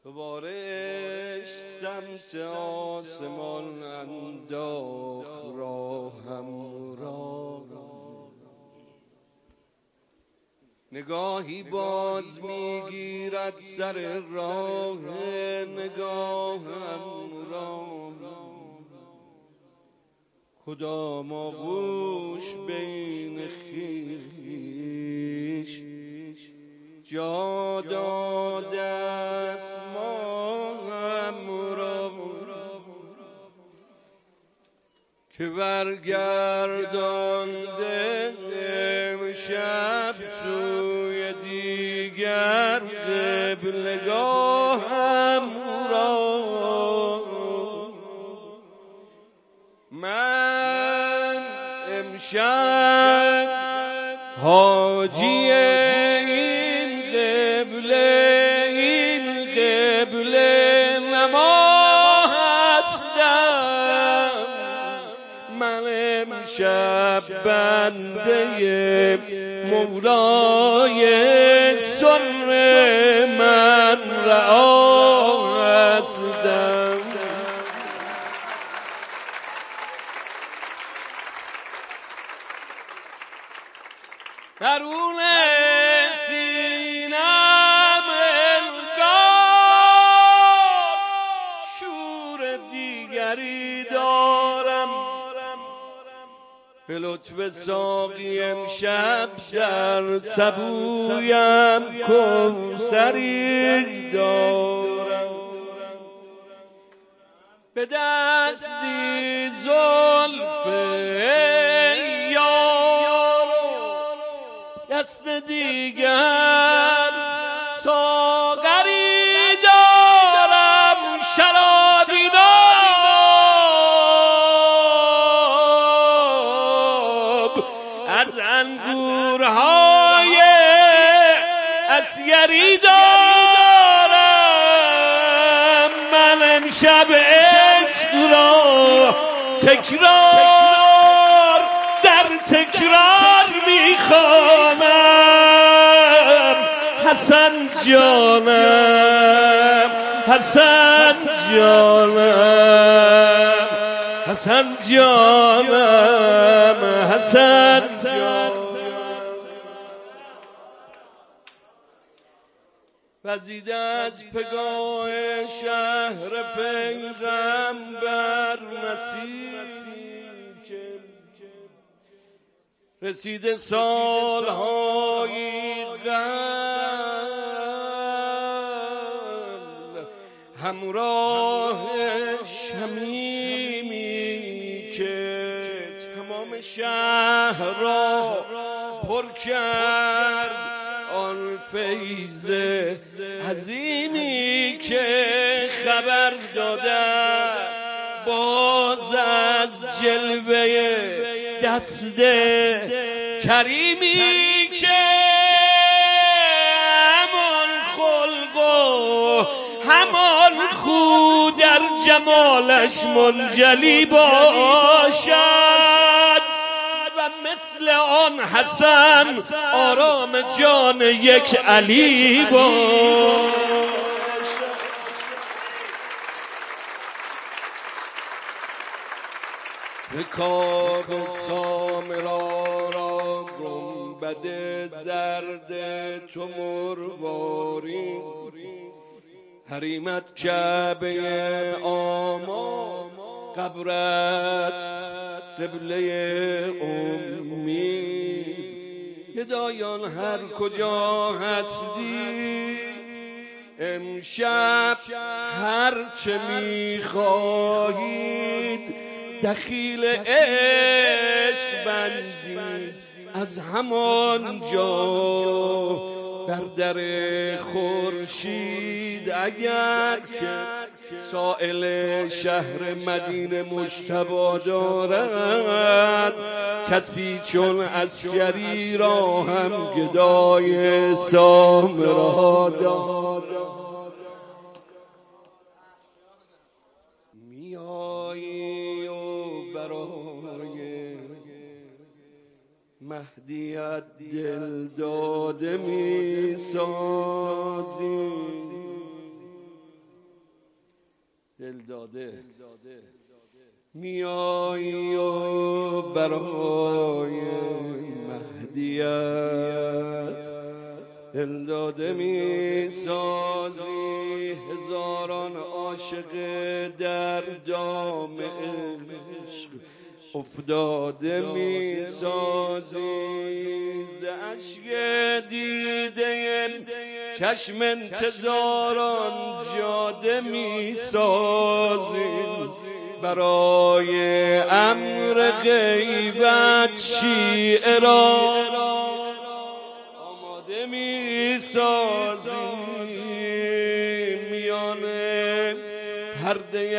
دوباره عشق سمت آسمان انداخت راهم را. نگاهی باز میگیرد سر راه نگاهم را، کدام آغوش بین خویش جا داده است ماهم را، که برگردانده امشب سوی دیگر قبلگاهم را. من امشب حاجی این قبله نما هستم. من امشب بنده مولای سر من رعا هستم. درون سینم انگار شور دیگری دارم، به لطف ساقی امشب در سبویم کوثری دارم. به دستی زلف دست دیگر ساغری دارم، شرابی ناب از انگورهای اسیری دارم. من امشب عشق را تکرار در تکرار میخوانم. حسن جانم، حسن جانم، حسن جانم، حسن جانم. وزیده از پگاه شهر پیغمبر مسیح، رسیده سالهایی قبل همراه شمیمی که تمام شهر را پر کرد. آن فیض عظیمی که خبر داده است باز از جلوه دست کریمی که همان خلق و همان خو در جمالش منجلی باشد و مثل آن حسن آرام جان یک علی باشد. رکاب سامرا را گنبد زرد تو مرواری، حریمت کعبه آما قبرت قبله امید. گدایان هر کجا هستی امشب هر چه میخواهید دخیل عشق بندید. از همان جا بر در خورشید اگر که سائل شهر مدینه مجتبی دارد، کسی چون عسکری را هم گدای سامرا داد. میایی و برای مهدیت دل داده می سازی، دل داده میایی و برای مهدیت دل داده میسازی، هزاران عاشق در دام عشق افتاده میسازی، ز اشک دیده چشم انتظاران جاده میسازی، برای امر غیبت شیعه را آماده میسازی، میانه پرده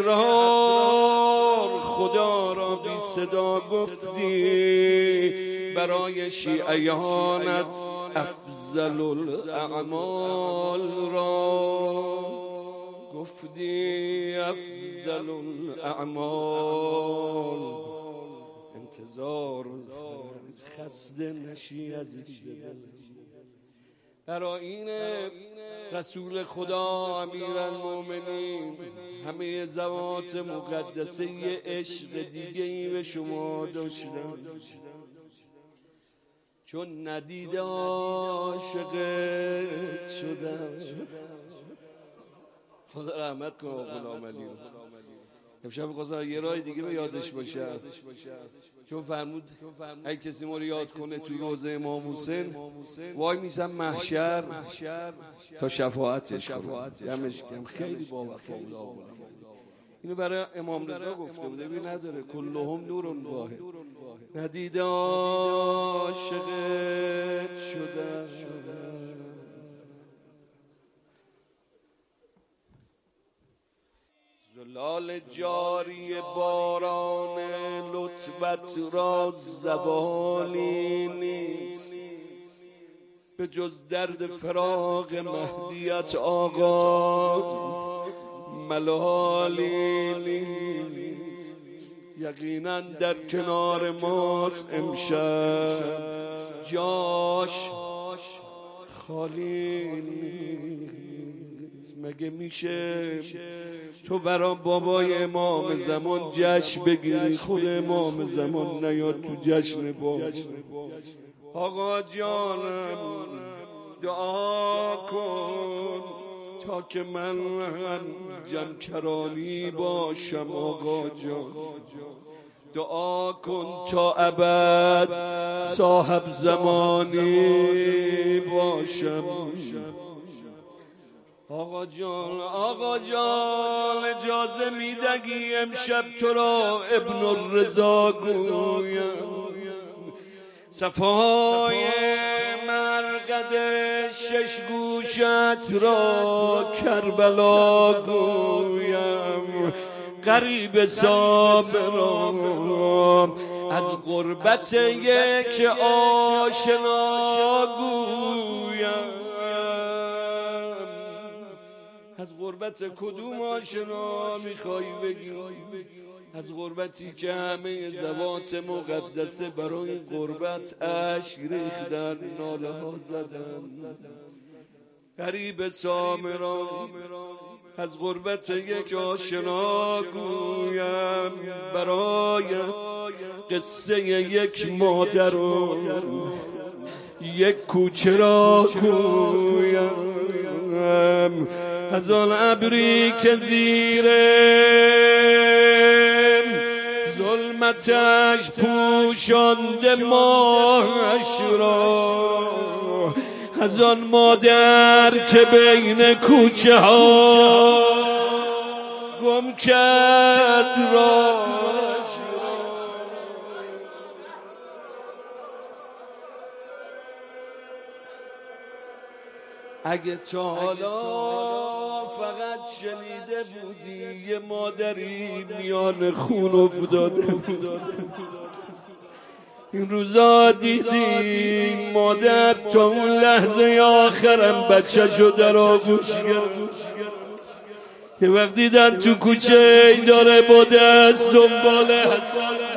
اسرار خدا را بی صدا گفتی، برای شیعیانت افضل الاعمال را گفتی، افضل الاعمال. انتظار خسته نشی عزیز دل، برای این رسول خدا امیرالمومنین همه ذوات مقدسه عشق دیگه ای به شما داشتن، چون ندید عاشقت شدم. خدا رحمت کنه غلام علی رو. امشب می‌خواستم یه راه دیگه به یادش باشم، چون فرمود اگه کسی ما رو یاد کنه تو روضه امام حسین وای میسم محشر تا شفاعتش کنم. خیلی با وفا بود. اینو برای امام رضا گفته بوده، ببین نداره کلهم نور واحد. ندید عاشقت شدم، زلال جاری باران لطفت را زوالی نیست، به جز درد فراق مهدیت آقا ملالی نیست. یقینا در کنار ماست امشب جاش خالی نیست. مگه میشه تو برا بابای امام زمان جشن بگیری، خود امام زمان نیاد تو جشن بابا؟ آقا جانم دعا کن تا که من جمکرانی باشم، آقا جان دعا کن تا ابد صاحب زمانی باشم. آقا جان اجازه میدگی امشب تو را ابن الرضا گویم، صفای مرقد شش گوشت را کربلا گویم، غریب صابرم از غربت یک آشنا گویم. از غربت کدوم آشنا میخوای بگی؟ از غربتی که همه ذوات مقدسه برای غربت اشک ریختن، ناله ها زدن. غریب سامران از غربت یک آشنا گویم، برای قصه یک مادر و یک کوچه را گویم. از آن ابری که زیر ظلمتش پوشانده ماهش را، از آن مادر که بین کوچه ها گم کرد راهش را. اگه تا حالا فقط شنیده بودی یه مادری میان خون افتاده بود، این روزا دیدی مادر تا اون لحظه آخرم بچه‌شو در آغوش گرفت. یه وقت دیدن تو کوچه ای داره با دست دنبال حسن